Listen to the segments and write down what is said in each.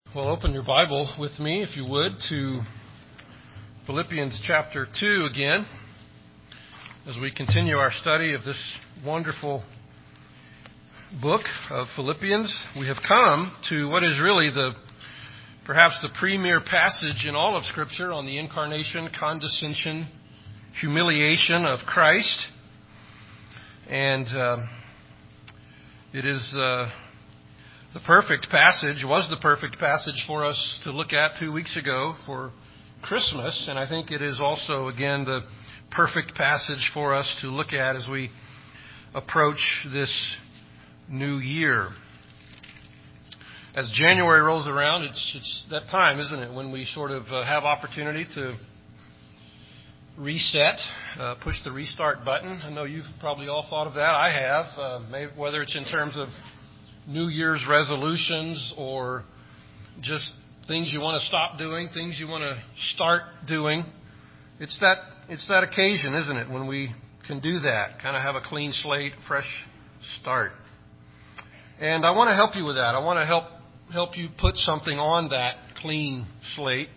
Well, open your Bible with me, if you would, to Philippians chapter 2 again, as we continue our study of this wonderful book of Philippians. We have come to what is really perhaps the premier passage in all of Scripture on the incarnation, condescension, humiliation of Christ. And it is the perfect passage, was the perfect passage for us to look at 2 weeks ago for Christmas. And I think it is also, again, the perfect passage for us to look at as we approach this new year. As January rolls around, it's that time, isn't it, when we sort of have opportunity to reset, push the restart button. I know you've probably all thought of that. I have, maybe, whether it's in terms of New Year's resolutions or just things you want to stop doing, things you want to start doing. It's that occasion, isn't it, when we can do that, kind of have a clean slate, fresh start. And I want to help you with that. I want to help you put something on that clean slate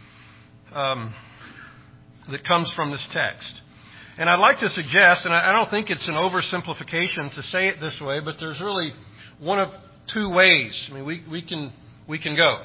that comes from this text. And I'd like to suggest, and I don't think it's an oversimplification to say it this way, but there's really one of two ways. I mean, we can go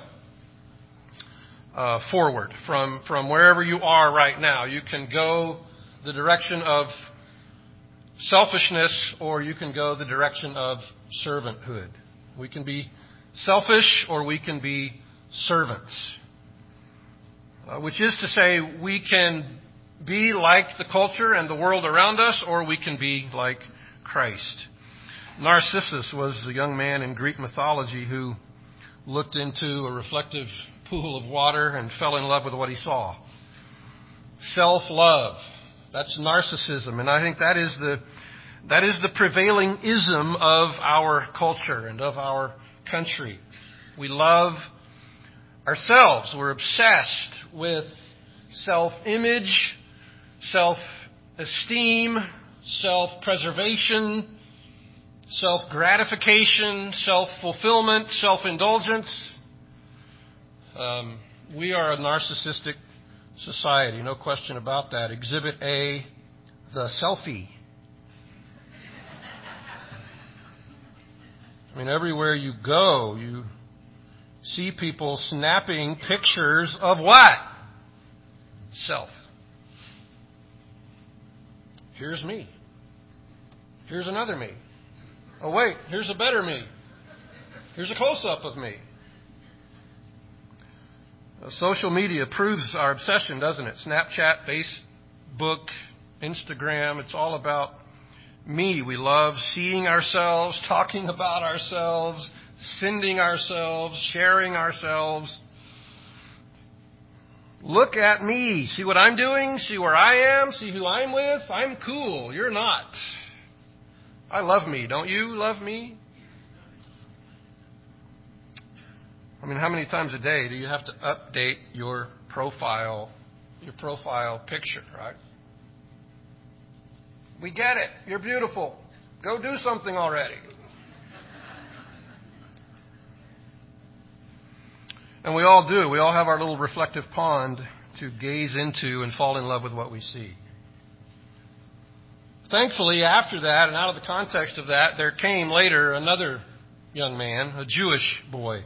forward from wherever you are right now. You can go the direction of selfishness, or you can go the direction of servanthood. We can be selfish, or we can be servants. Which is to say, we can be like the culture and the world around us, or we can be like Christ. Narcissus was a young man in Greek mythology who looked into a reflective pool of water and fell in love with what he saw. Self-love. That's narcissism. And I think that is the prevailing ism of our culture and of our country. We love ourselves. We're obsessed with self-image, self-esteem, self-preservation, self-gratification, self-fulfillment, self-indulgence. We are a narcissistic society, no question about that. Exhibit A, the selfie. I mean, everywhere you go, you see people snapping pictures of what? Self. Here's me. Here's another me. Oh, wait, here's a better me. Here's a close-up of me. Social media proves our obsession, doesn't it? Snapchat, Facebook, Instagram, it's all about me. We love seeing ourselves, talking about ourselves, sending ourselves, sharing ourselves. Look at me. See what I'm doing? See where I am? See who I'm with? I'm cool. You're not. I love me. Don't you love me? I mean, how many times a day do you have to update your profile picture, right? We get it. You're beautiful. Go do something already. And we all do. We all have our little reflective pond to gaze into and fall in love with what we see. Thankfully, after that, and out of the context of that, there came later another young man, a Jewish boy,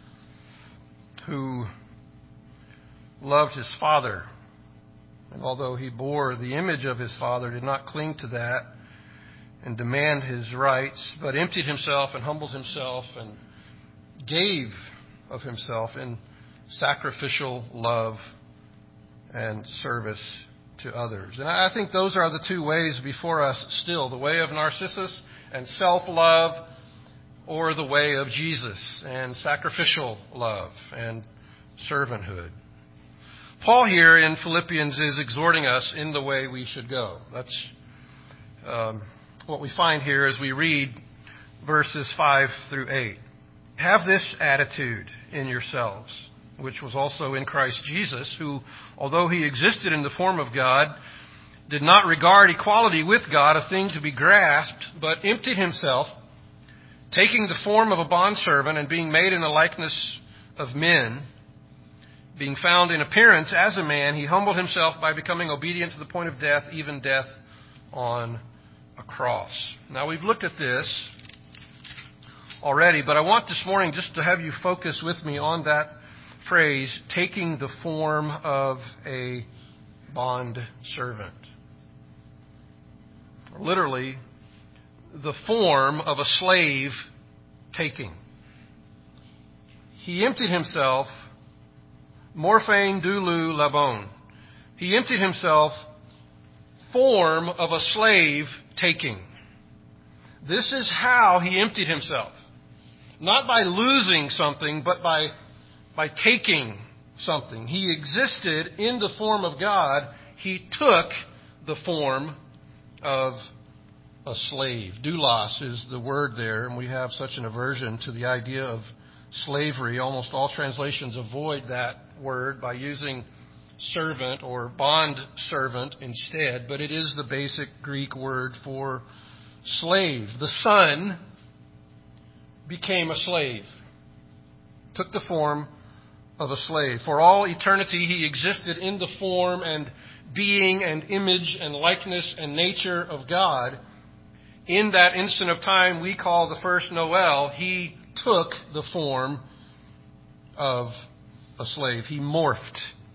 who loved his father. And although he bore the image of his father, did not cling to that and demand his rights, but emptied himself and humbled himself and gave of himself in sacrificial love and service to others. And I think those are the two ways before us still, the way of Narcissus and self-love, or the way of Jesus and sacrificial love and servanthood. Paul here in Philippians is exhorting us in the way we should go. That's what we find here as we read verses 5 through 8. Have this attitude in yourselves, which was also in Christ Jesus, who, although he existed in the form of God, did not regard equality with God a thing to be grasped, but emptied himself, taking the form of a bondservant and being made in the likeness of men, being found in appearance as a man, he humbled himself by becoming obedient to the point of death, even death on a cross. Now, we've looked at this already, but I want this morning just to have you focus with me on that phrase, taking the form of a bond servant. Literally, the form of a slave taking. He emptied himself, morphein doulou labon. He emptied himself, form of a slave taking. This is how he emptied himself. Not by losing something, but by taking something. He existed in the form of God. He took the form of a slave. Doulos is the word there, and we have such an aversion to the idea of slavery. Almost all translations avoid that word by using servant or bond servant instead, but it is the basic Greek word for slave. The Son became a slave, took the form of a slave. For all eternity, he existed in the form and being and image and likeness and nature of God. In that instant of time we call the first Noel, he took the form of a slave. He morphed,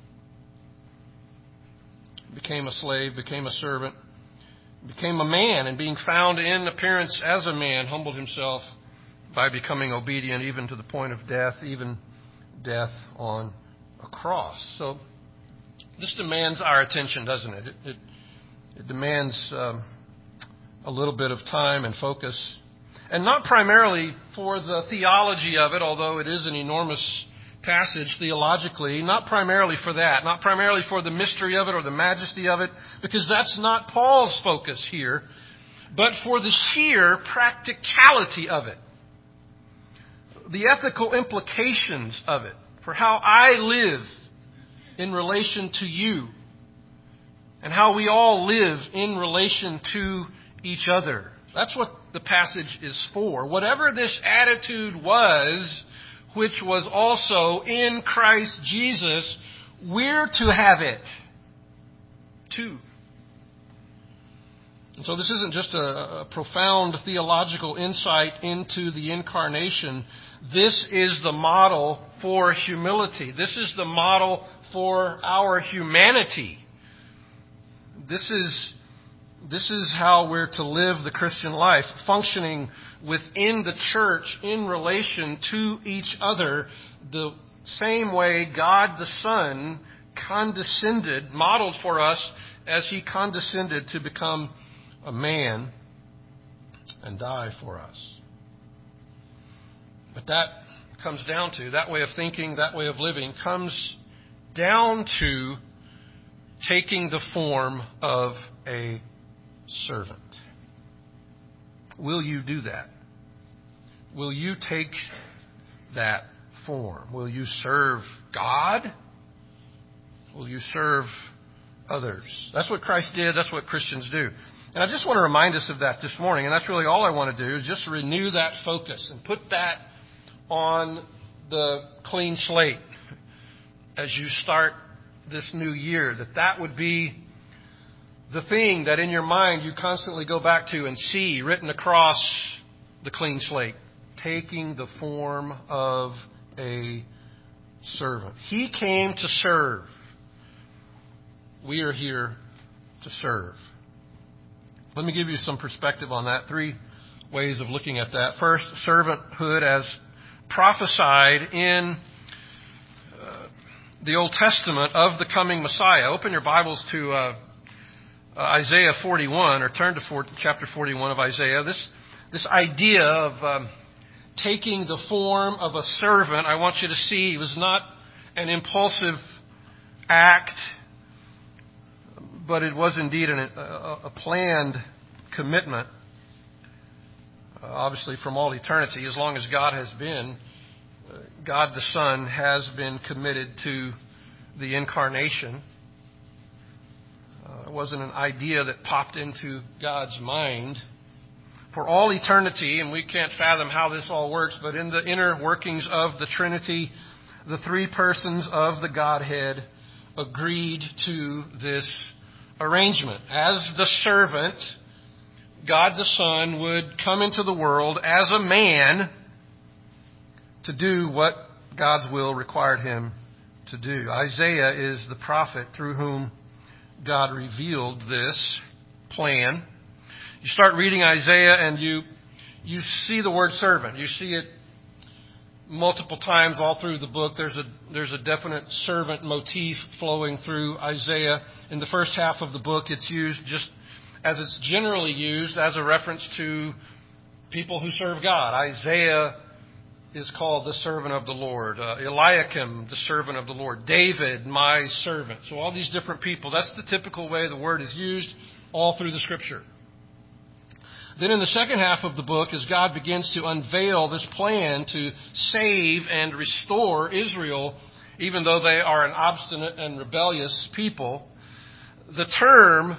became a slave, became a servant, became a man, and being found in appearance as a man, humbled himself by becoming obedient even to the point of death, even death on a cross. So this demands our attention, doesn't it? It demands a little bit of time and focus. And not primarily for the theology of it, although it is an enormous passage theologically, not primarily for that, not primarily for the mystery of it or the majesty of it, because that's not Paul's focus here, but for the sheer practicality of it, the ethical implications of it, for how I live in relation to you, and how we all live in relation to each other. That's what the passage is for. Whatever this attitude was, which was also in Christ Jesus, we're to have it too. And so this isn't just a profound theological insight into the incarnation. This is the model for humility. This is the model for our humanity. This is how we're to live the Christian life, functioning within the church in relation to each other, the same way God the Son condescended, modeled for us as He condescended to become a man and die for us. But that comes down to, that way of thinking, that way of living, comes down to taking the form of a servant. Will you do that? Will you take that form? Will you serve God? Will you serve others? That's what Christ did. That's what Christians do. And I just want to remind us of that this morning. And that's really all I want to do, is just renew that focus and put that on the clean slate as you start this new year. That would be the thing that in your mind you constantly go back to and see written across the clean slate. Taking the form of a servant. He came to serve. We are here to serve. Let me give you some perspective on that. 3 ways of looking at that. First, servanthood as prophesied in the Old Testament of the coming Messiah. Open your Bibles to Isaiah 41, or turn to chapter 41 of Isaiah. This idea of taking the form of a servant, I want you to see, was not an impulsive act, but it was indeed a planned commitment, obviously from all eternity. As long as God has been, God the Son has been committed to the incarnation. It wasn't an idea that popped into God's mind. For all eternity, and we can't fathom how this all works, but in the inner workings of the Trinity, the three persons of the Godhead agreed to this arrangement. As the servant, God the Son would come into the world as a man to do what God's will required him to do. Isaiah is the prophet through whom God revealed this plan. You start reading Isaiah and you see the word servant. You see it multiple times all through the book. There's a definite servant motif flowing through Isaiah. In the first half of the book, it's used just as it's generally used as a reference to people who serve God. Isaiah is called the servant of the Lord. Eliakim, the servant of the Lord. David, my servant. So all these different people. That's the typical way the word is used all through the Scripture. Then in the second half of the book, as God begins to unveil this plan to save and restore Israel, even though they are an obstinate and rebellious people, the term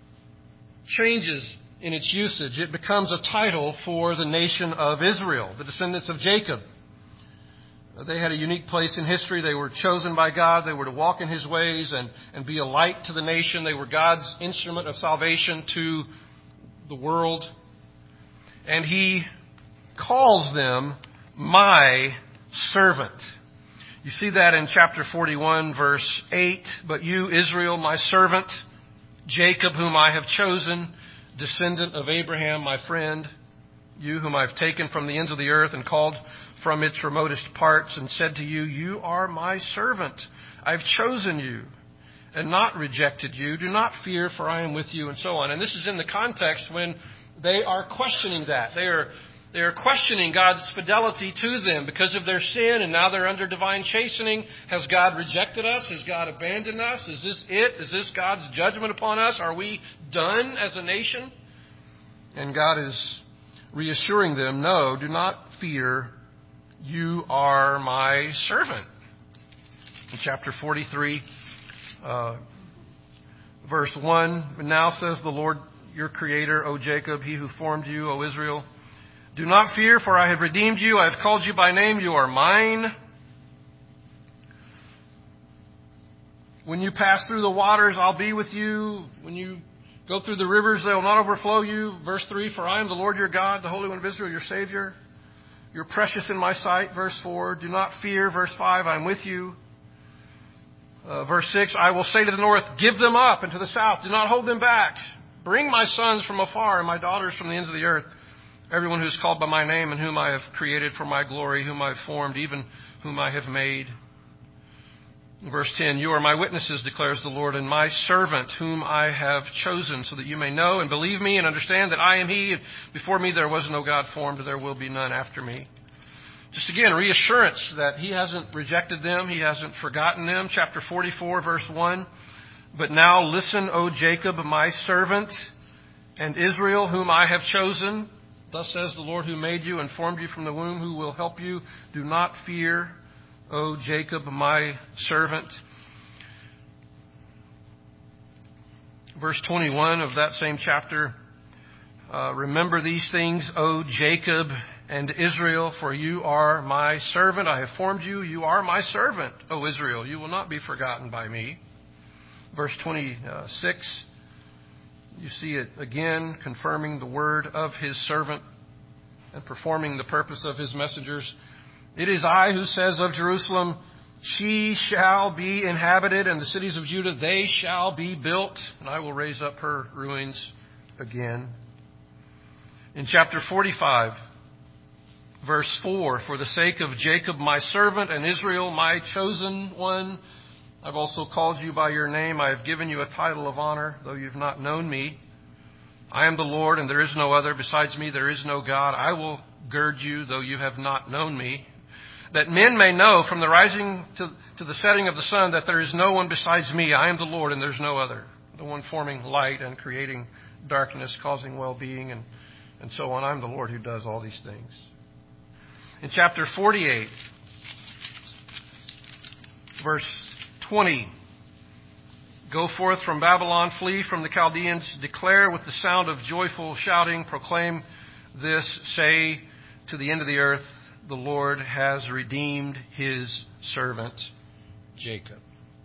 changes in its usage. It becomes a title for the nation of Israel, the descendants of Jacob. They had a unique place in history. They were chosen by God. They were to walk in His ways and be a light to the nation. They were God's instrument of salvation to the world. And He calls them my servant. You see that in chapter 41, verse 8. But you, Israel, my servant, Jacob, whom I have chosen, descendant of Abraham, my friend, you whom I've taken from the ends of the earth and called from its remotest parts, and said to you, you are my servant. I've chosen you and not rejected you. Do not fear, for I am with you, and so on. And this is in the context when they are questioning that. They are questioning God's fidelity to them because of their sin, and now they're under divine chastening. Has God rejected us? Has God abandoned us? Is this it? Is this God's judgment upon us? Are we done as a nation? And God is reassuring them, no, do not fear. You are my servant. In chapter 43, verse 1, now says the Lord your Creator, O Jacob, He who formed you, O Israel, do not fear, for I have redeemed you. I have called you by name. You are mine. When you pass through the waters, I'll be with you. When you go through the rivers, they will not overflow you. Verse 3, for I am the Lord your God, the Holy One of Israel, your Savior. You're precious in my sight. Verse 4, do not fear. Verse 5, I'm with you. Verse 6, I will say to the north, give them up, and to the south, do not hold them back. Bring my sons from afar and my daughters from the ends of the earth. Everyone who is called by my name and whom I have created for my glory, whom I have formed, even whom I have made. Verse 10, you are my witnesses, declares the Lord, and my servant whom I have chosen, so that you may know and believe me and understand that I am He. And before me there was no God formed, and there will be none after me. Just again, reassurance that He hasn't rejected them. He hasn't forgotten them. Chapter 44, verse 1. But now listen, O Jacob, my servant, and Israel, whom I have chosen. Thus says the Lord who made you and formed you from the womb, who will help you. Do not fear, O Jacob, my servant. Verse 21 of that same chapter. Remember these things, O Jacob and Israel, for you are my servant. I have formed you. You are my servant, O Israel. You will not be forgotten by me. Verse 26, you see it again, confirming the word of His servant and performing the purpose of His messengers. It is I who says of Jerusalem, she shall be inhabited, and the cities of Judah, they shall be built, and I will raise up her ruins again. In chapter 45, verse 4, for the sake of Jacob my servant and Israel my chosen one, I've also called you by your name. I have given you a title of honor, though you've not known me. I am the Lord, and there is no other. Besides me, there is no God. I will gird you, though you have not known me, that men may know from the rising to the setting of the sun that there is no one besides me. I am the Lord, and there's no other. The one forming light and creating darkness, causing well-being, and so on. I'm the Lord who does all these things. In chapter 48, verse 20, go forth from Babylon, flee from the Chaldeans, declare with the sound of joyful shouting, proclaim this, say to the end of the earth, the Lord has redeemed his servant Jacob.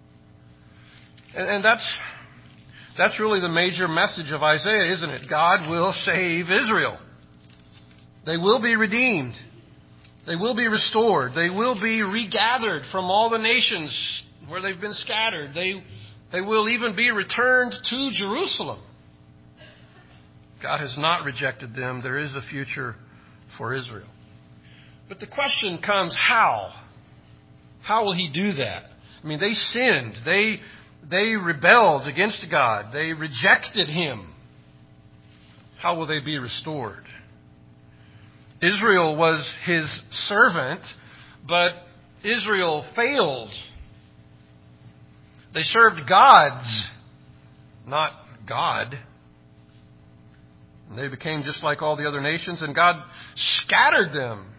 And that's really the major message of Isaiah, isn't it? God will save Israel. They will be redeemed. They will be restored. They will be regathered from all the nations where they've been scattered. They will even be returned to Jerusalem. God has not rejected them. There is a future for Israel. But the question comes, how? How will he do that? I mean, they sinned. They rebelled against God. They rejected him. How will they be restored? Israel was his servant, but Israel failed. They served gods, not God. And they became just like all the other nations, and God scattered them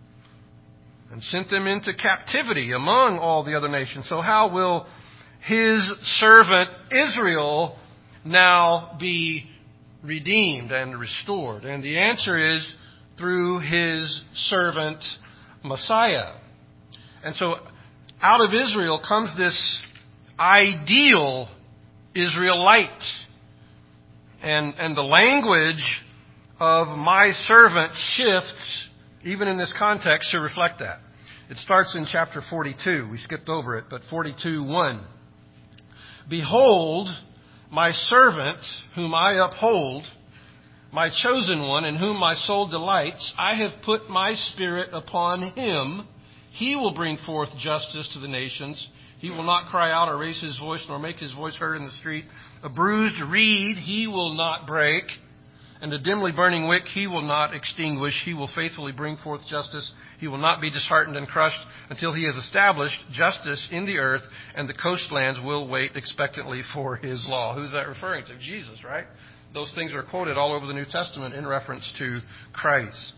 and sent them into captivity among all the other nations. So how will his servant Israel now be redeemed and restored? And the answer is through his servant Messiah. And so out of Israel comes this ideal Israelite. And the language of my servant shifts, even in this context, to reflect that. It starts in chapter 42. We skipped over it, but 42:1. Behold, my servant, whom I uphold, my chosen one, in whom my soul delights, I have put my spirit upon him. He will bring forth justice to the nations. He will not cry out or raise his voice, nor make his voice heard in the street. A bruised reed he will not break, and a dimly burning wick he will not extinguish. He will faithfully bring forth justice. He will not be disheartened and crushed until he has established justice in the earth, and the coastlands will wait expectantly for his law. Who's that referring to? Jesus, right? Those things are quoted all over the New Testament in reference to Christ.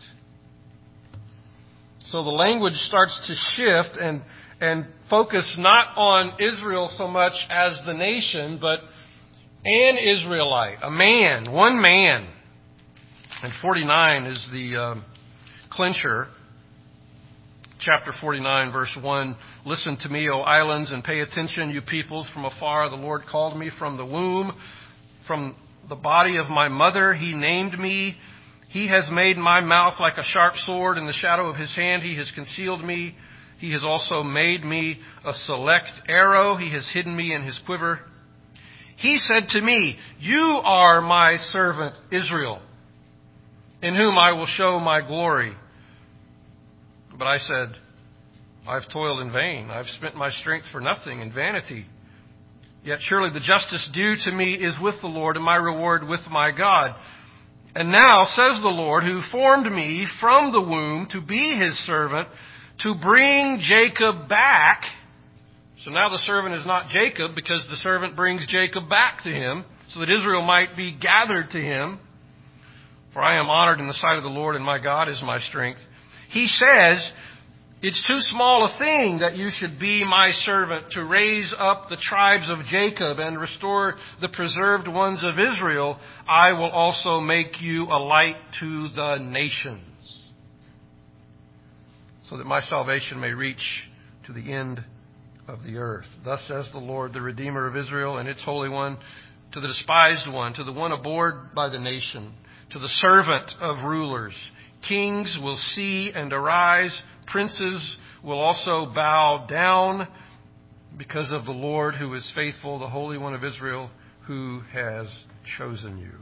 So the language starts to shift and focus not on Israel so much as the nation, but an Israelite, a man, one man. And 49 is the clincher. Chapter 49, verse 1. Listen to me, O islands, and pay attention, you peoples from afar. The Lord called me from the womb, from the body of my mother. He named me. He has made my mouth like a sharp sword. In the shadow of his hand he has concealed me. He has also made me a select arrow. He has hidden me in his quiver. He said to me, you are my servant Israel, in whom I will show my glory. But I said, I've toiled in vain. I've spent my strength for nothing in vanity. Yet surely the justice due to me is with the Lord, and my reward with my God. And now, says the Lord, who formed me from the womb to be his servant, to bring Jacob back. So now the servant is not Jacob, because the servant brings Jacob back to him, so that Israel might be gathered to him. For I am honored in the sight of the Lord, and my God is my strength. He says, it's too small a thing that you should be my servant, to raise up the tribes of Jacob and restore the preserved ones of Israel. I will also make you a light to the nations, so that my salvation may reach to the end of the earth. Thus says the Lord, the Redeemer of Israel and its Holy One, to the despised one, to the one abhorred by the nation, to the servant of rulers. Kings will see and arise. Princes will also bow down, because of the Lord who is faithful, the Holy One of Israel, who has chosen you.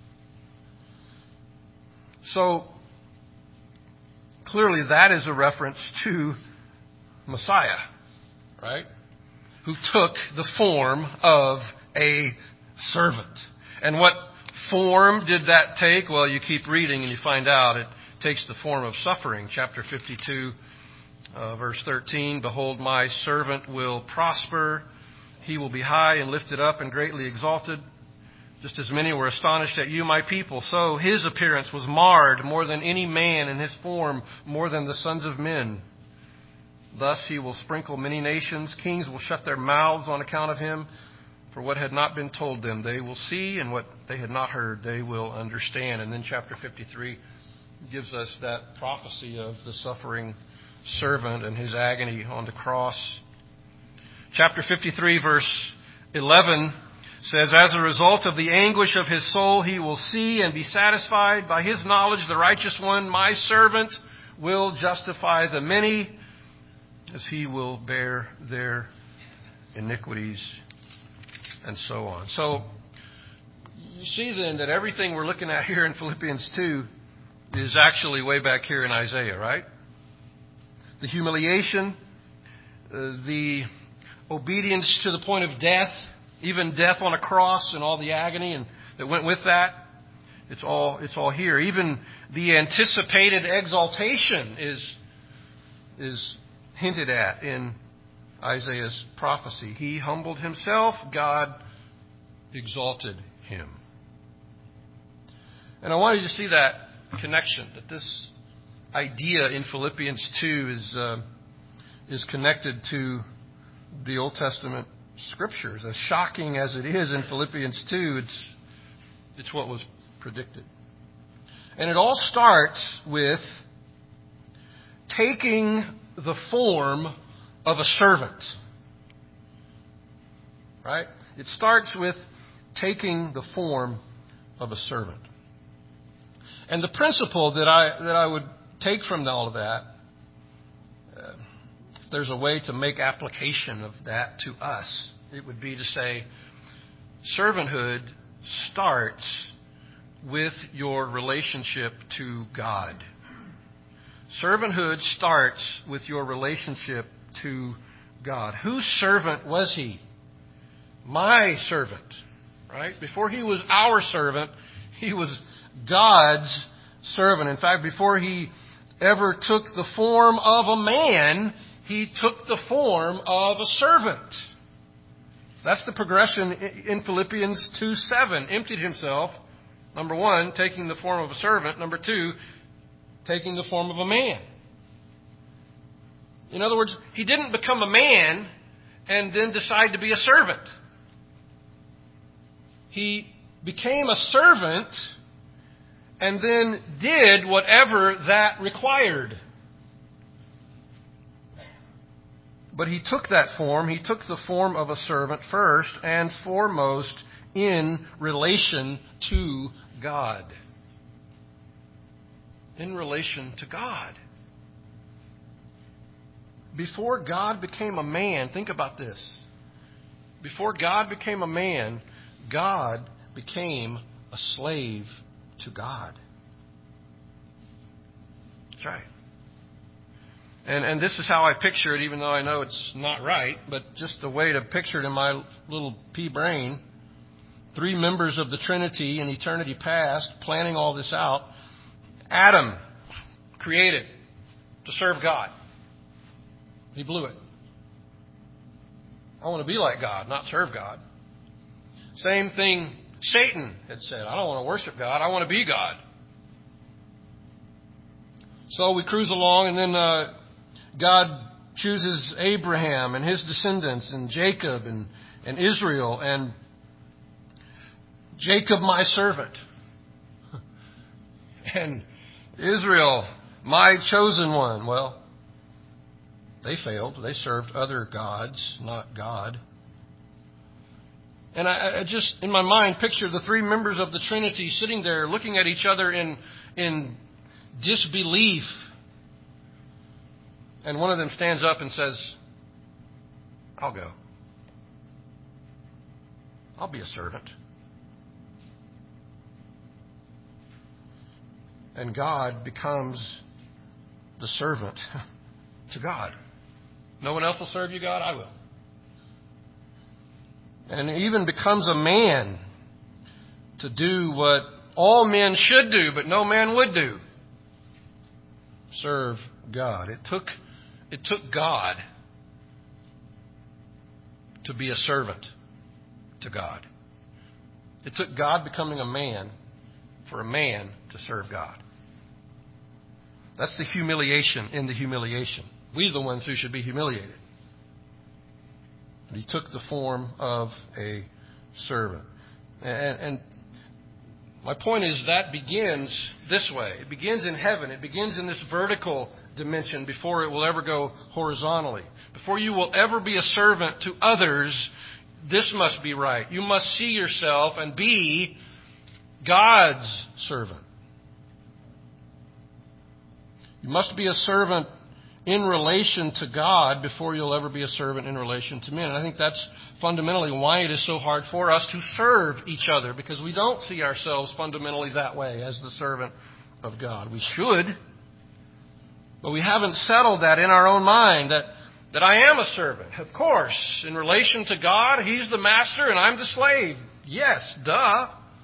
So, clearly that is a reference to Messiah, right? Who took the form of a servant. And what form did that take? Well, you keep reading and you find out it takes the form of suffering. Chapter 52, verse 13. Behold, my servant will prosper. He will be high and lifted up and greatly exalted. Just as many were astonished at you, my people, so his appearance was marred more than any man, and his form more than the sons of men. Thus he will sprinkle many nations. Kings will shut their mouths on account of him. For what had not been told them, they will see, and what they had not heard, they will understand. And then chapter 53, gives us that prophecy of the suffering servant and his agony on the cross. Chapter 53, verse 11 says, "As a result of the anguish of his soul, he will see and be satisfied. By his knowledge, the righteous one, my servant, will justify the many, as he will bear their iniquities," and so on. So, you see then that everything we're looking at here in Philippians 2 is actually way back here in Isaiah, right? The humiliation, the obedience to the point of death, even death on a cross and all the agony and that went with that. It's all here. Even the anticipated exaltation is hinted at in Isaiah's prophecy. He humbled himself, God exalted him. And I want you to see that connection, that this idea in Philippians 2 is connected to the Old Testament Scriptures. As shocking as it is in Philippians 2, it's what was predicted. And it all starts with taking the form of a servant. Right? It starts with taking the form of a servant. And the principle that I would take from all of that, if there's a way to make application of that to us, it would be to say, servanthood starts with your relationship to God. Servanthood starts with your relationship to God. Whose servant was he? My servant, right? Before he was our servant, he was God's servant. In fact, before he ever took the form of a man, he took the form of a servant. That's the progression in Philippians 2:7. Emptied himself, number one, taking the form of a servant. Number two, taking the form of a man. In other words, he didn't become a man and then decide to be a servant. He became a servant and then did whatever that required. But he took that form. He took the form of a servant first and foremost in relation to God. In relation to God. Before God became a man, think about this. Before God became a man, God became a slave to God. That's right. And this is how I picture it, even though I know it's not right, but just a way to picture it in my little pea brain. Three members of the Trinity in eternity past, planning all this out. Adam, created to serve God. He blew it. I want to be like God, not serve God. Same thing Satan had said. I don't want to worship God. I want to be God. So we cruise along, and then God chooses Abraham and his descendants, and Jacob and Israel, and Jacob, my servant, and Israel, my chosen one. Well, they failed. They served other gods, not God. And I just, in my mind, picture the three members of the Trinity sitting there looking at each other in disbelief. And one of them stands up and says, I'll go. I'll be a servant. And God becomes the servant to God. No one else will serve you, God? I will. And even becomes a man to do what all men should do, but no man would do. Serve God. It took God to be a servant to God. It took God becoming a man for a man to serve God. That's the humiliation in the humiliation. We're the ones who should be humiliated. But he took the form of a servant. And My point is that begins this way. It begins in heaven. It begins in this vertical dimension before it will ever go horizontally. Before you will ever be a servant to others, this must be right. You must see yourself and be God's servant. You must be a servant in relation to God before you'll ever be a servant in relation to men. And I think that's fundamentally why it is so hard for us to serve each other, because we don't see ourselves fundamentally that way as the servant of God. We should, but we haven't settled that in our own mind that I am a servant. Of course, in relation to God, He's the master and I'm the slave. Yes, duh.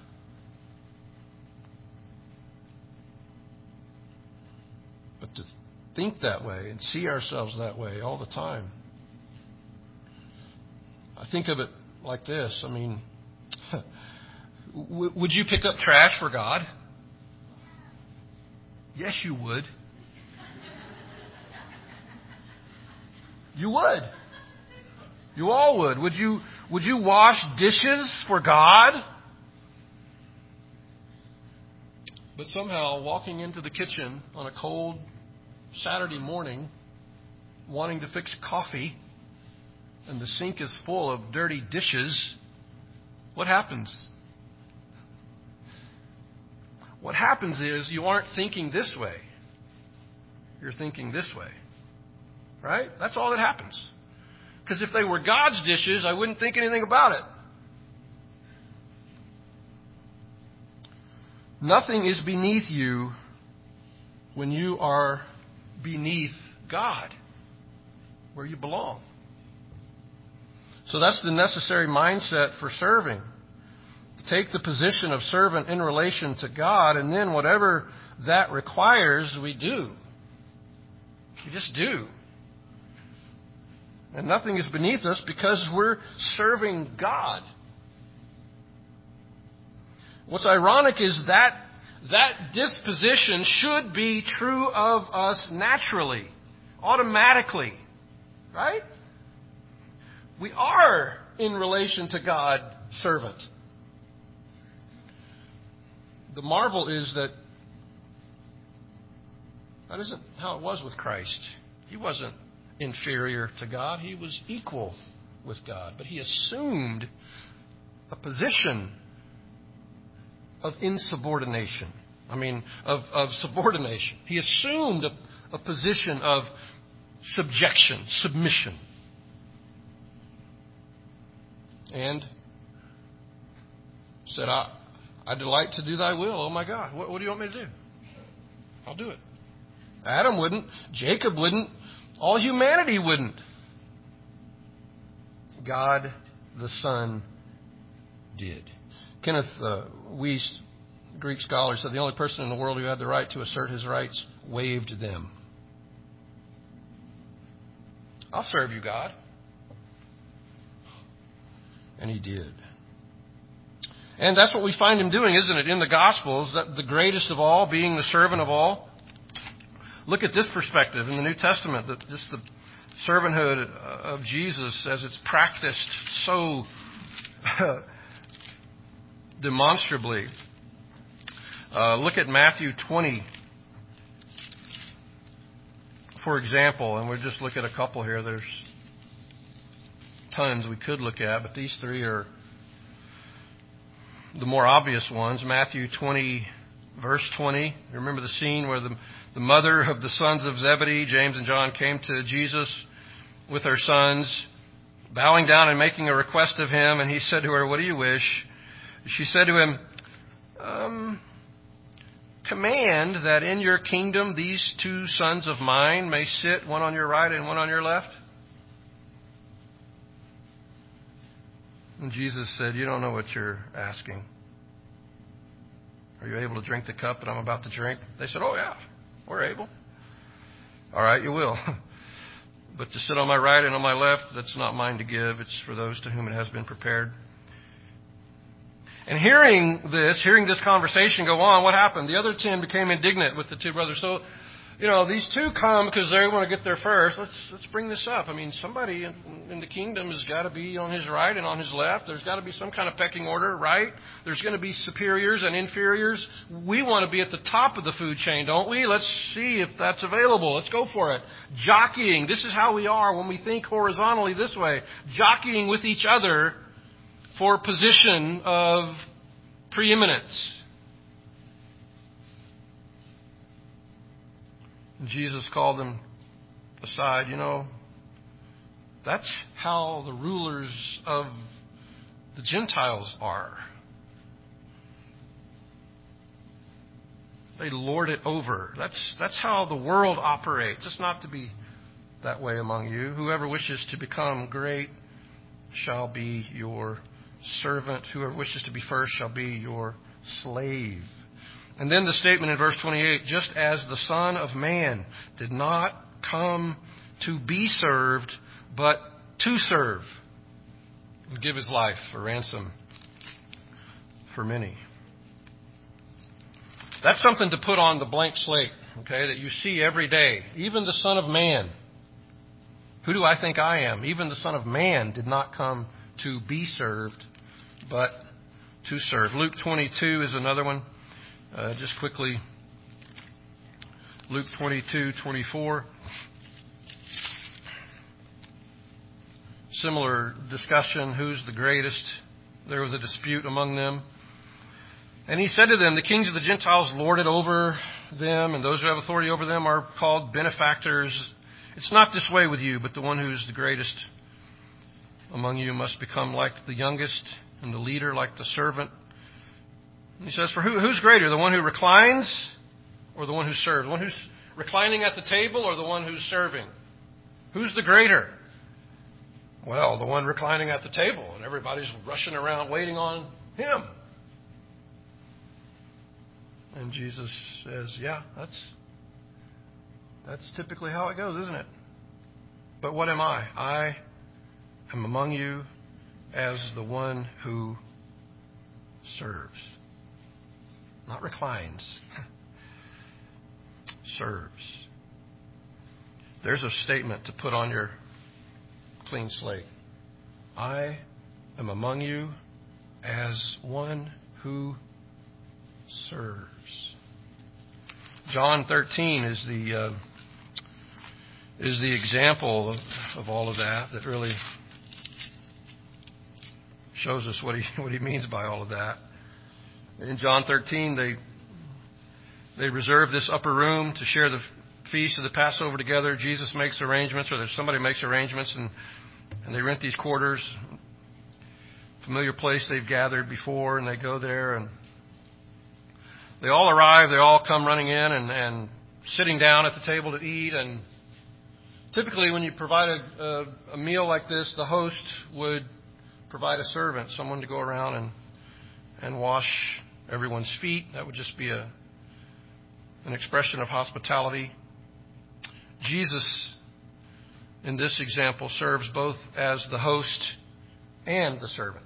But to think that way and see ourselves that way all the time. I think of it like this. I mean, would you pick up trash for God? Yes, you would. You would. You all would. Would you wash dishes for God? But somehow, walking into the kitchen on a cold Saturday morning, wanting to fix coffee, and the sink is full of dirty dishes, what happens? What happens is you aren't thinking this way. You're thinking this way. Right? That's all that happens. Because if they were God's dishes, I wouldn't think anything about it. Nothing is beneath you when you are beneath God, where you belong. So that's the necessary mindset for serving. Take the position of servant in relation to God, and then whatever that requires, we do. We just do. And nothing is beneath us because we're serving God. What's ironic is that disposition should be true of us naturally, automatically, right? We are in relation to God servant. The marvel is that isn't how it was with Christ. He wasn't inferior to God. He was equal with God. But He assumed a position of insubordination. Of subordination. He assumed a position of subjection, submission. And said, I delight to do thy will, oh my God. What do you want me to do? I'll do it. Adam wouldn't. Jacob wouldn't. All humanity wouldn't. God the Son did. Kenneth Wuest, Greek scholar, said the only person in the world who had the right to assert his rights waived them. I'll serve you, God. And He did. And that's what we find Him doing, isn't it, in the Gospels, that the greatest of all, being the servant of all. Look at this perspective in the New Testament, that just the servanthood of Jesus as it's practiced so demonstrably. Look at Matthew 20, for example, and we'll just look at a couple here. There's tons we could look at, but these three are the more obvious ones. Matthew 20, verse 20. You remember the scene where the mother of the sons of Zebedee, James and John, came to Jesus with her sons, bowing down and making a request of Him. And He said to her, "What do you wish?" She said to Him, "Command that in your kingdom these two sons of mine may sit, one on your right and one on your left." And Jesus said, "You don't know what you're asking. Are you able to drink the cup that I'm about to drink?" They said, "Oh yeah, we're able." "All right, you will. But to sit on my right and on my left, that's not mine to give. It's for those to whom it has been prepared." And hearing this conversation go on, what happened? The other 10 became indignant with the two brothers. So these two come because they want to get there first. Let's bring this up. I mean, somebody in the kingdom has got to be on his right and on his left. There's got to be some kind of pecking order, right? There's going to be superiors and inferiors. We want to be at the top of the food chain, don't we? Let's see if that's available. Let's go for it. Jockeying. This is how we are when we think horizontally this way. Jockeying with each other for position of preeminence. Jesus called them aside. That's how the rulers of the Gentiles are. They lord it over. That's how the world operates. It's not to be that way among you. Whoever wishes to become great shall be your servant. Whoever wishes to be first shall be your slave. And then the statement in verse 28, just as the Son of Man did not come to be served, but to serve and give his life for ransom for many. That's something to put on the blank slate, okay, that you see every day. Even the Son of Man. Who do I think I am? Even the Son of Man did not come to be served, but to serve. Luke 22 is another one. Just quickly, Luke 22:24. Similar discussion, who's the greatest? There was a dispute among them. And he said to them, the kings of the Gentiles lord it over them, and those who have authority over them are called benefactors. It's not this way with you, but the one who's the greatest among you must become like the youngest, and the leader like the servant. He says, for who's greater, the one who reclines or the one who serves? The one who's reclining at the table or the one who's serving? Who's the greater? Well, the one reclining at the table, and everybody's rushing around waiting on him. And Jesus says, yeah, that's typically how it goes, isn't it? But what am I? I am among you as the one who serves. Not reclines. Serves. There's a statement to put on your clean slate. I am among you as one who serves. John 13 is the example of all of that really shows us what he means by all of that. In John 13, they reserve this upper room to share the feast of the Passover together. Jesus makes arrangements, or somebody makes arrangements, and they rent these quarters. Familiar place they've gathered before, and they go there, and they all arrive. They all come running in and sitting down at the table to eat. And typically, when you provide a meal like this, the host would provide a servant, someone to go around and wash everyone's feet. That would just be an expression of hospitality. Jesus, in this example, serves both as the host and the servant.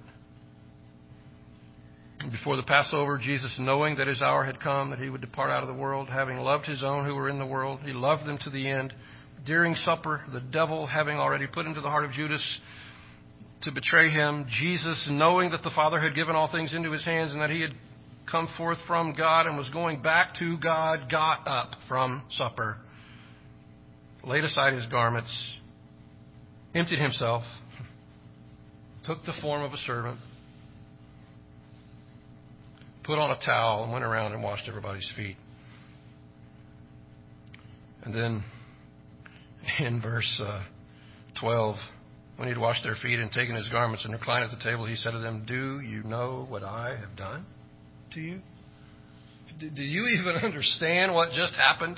Before the Passover, Jesus, knowing that his hour had come, that he would depart out of the world, having loved his own who were in the world, he loved them to the end. During supper, the devil having already put into the heart of Judas to betray him, Jesus, knowing that the Father had given all things into his hands and that he had come forth from God and was going back to God, got up from supper, laid aside his garments, emptied himself, took the form of a servant, put on a towel, and went around and washed everybody's feet. And then in verse 12, when he had washed their feet and taken his garments and reclined at the table, he said to them, do you know what I have done to you? Do you even understand what just happened?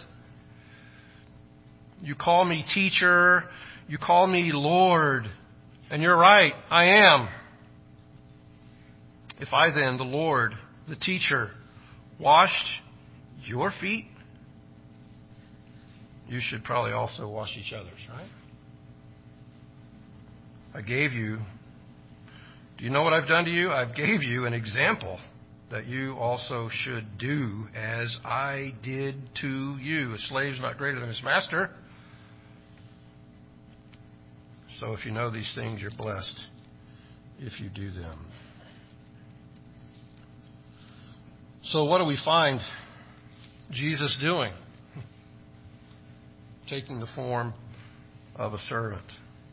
You call me teacher, you call me Lord, and you're right, I am. If I then, the Lord, the teacher, washed your feet, you should probably also wash each other's, right? I gave you, do you know what I've done to you? I gave you an example that you also should do as I did to you. A slave's not greater than his master. So if you know these things, you're blessed if you do them. So what do we find Jesus doing? Taking the form of a servant.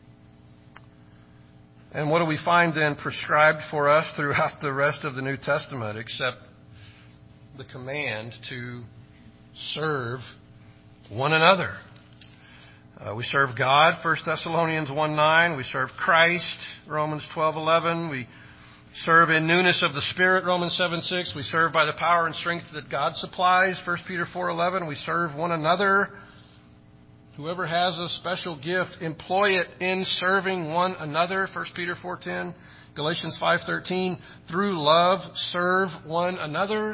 And what do we find then prescribed for us throughout the rest of the New Testament, except the command to serve one another? We serve God, 1 Thessalonians 1:9. We serve Christ, Romans 12:11. We serve in newness of the Spirit, Romans 7:6. We serve by the power and strength that God supplies, 1 Peter 4:11. We serve one another. Whoever has a special gift, employ it in serving one another, 1 Peter 4:10. Galatians 5:13. Through love, serve one another.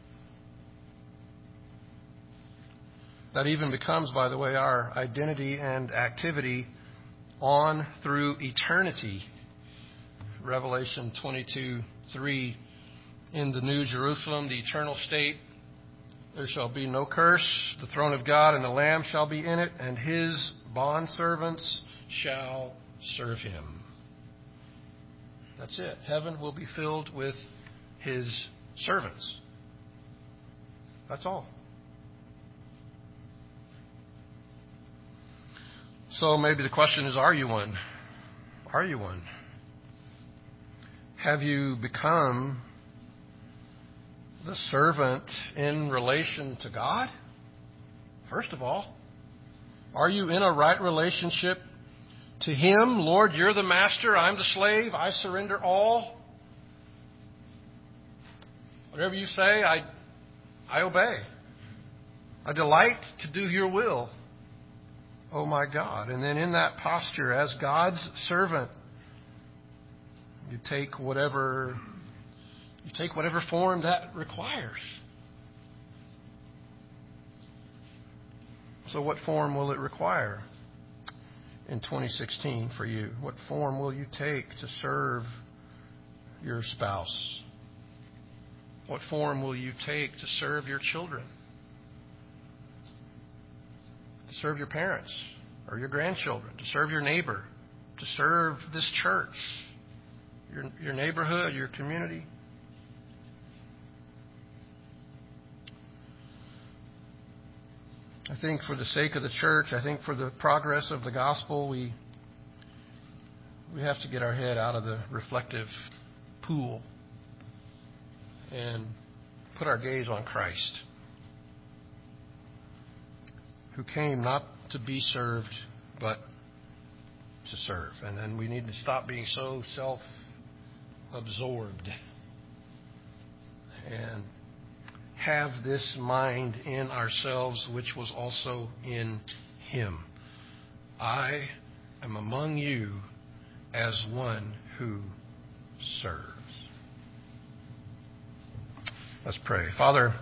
That even becomes, by the way, our identity and activity on through eternity. Revelation 22:3. In the New Jerusalem, the eternal state, there shall be no curse. The throne of God and the Lamb shall be in it, and his bondservants shall serve him. That's it. Heaven will be filled with his servants. That's all. So maybe the question is, are you one? Are you one? Have you become the servant in relation to God? First of all, are you in a right relationship to him? Lord, you're the master, I'm the slave, I surrender all. Whatever you say, I obey. I delight to do your will, oh my God. And then in that posture, as God's servant, you take whatever form that requires. So what form will it require in 2016 for you? What form will you take to serve your spouse? What form will you take to serve your children? To serve your parents or your grandchildren? To serve your neighbor? To serve this church? Your neighborhood, your community? I think for the sake of the church, I think for the progress of the gospel, we have to get our head out of the reflective pool and put our gaze on Christ, who came not to be served, but to serve. And then we need to stop being so self-absorbed and have this mind in ourselves, which was also in him. I am among you as one who serves. Let's pray. Father,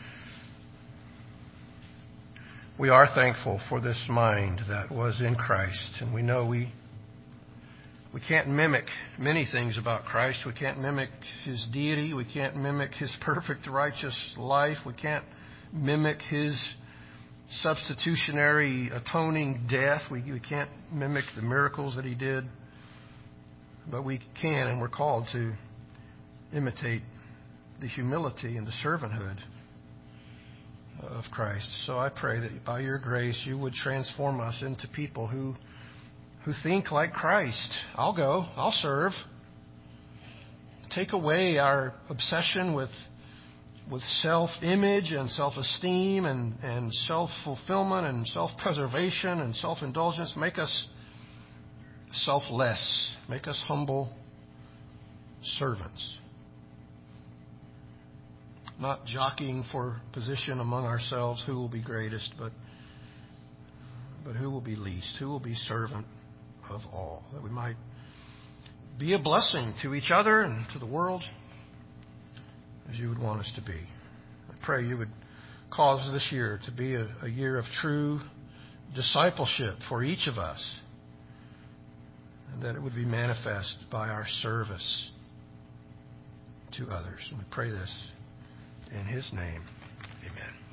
we are thankful for this mind that was in Christ, and we know we can't mimic many things about Christ. We can't mimic his deity. We can't mimic his perfect righteous life. We can't mimic his substitutionary atoning death. We can't mimic the miracles that he did. But we can, and we're called to imitate the humility and the servanthood of Christ. So I pray that by your grace you would transform us into people who think like Christ. I'll go. I'll serve. Take away our obsession with self-image and self-esteem and self-fulfillment and self-preservation and self-indulgence. Make us selfless. Make us humble servants. Not jockeying for position among ourselves, who will be greatest, but who will be least, who will be servant of all, that we might be a blessing to each other and to the world as you would want us to be. I pray you would cause this year to be a year of true discipleship for each of us, and that it would be manifest by our service to others. And we pray this in His name. Amen.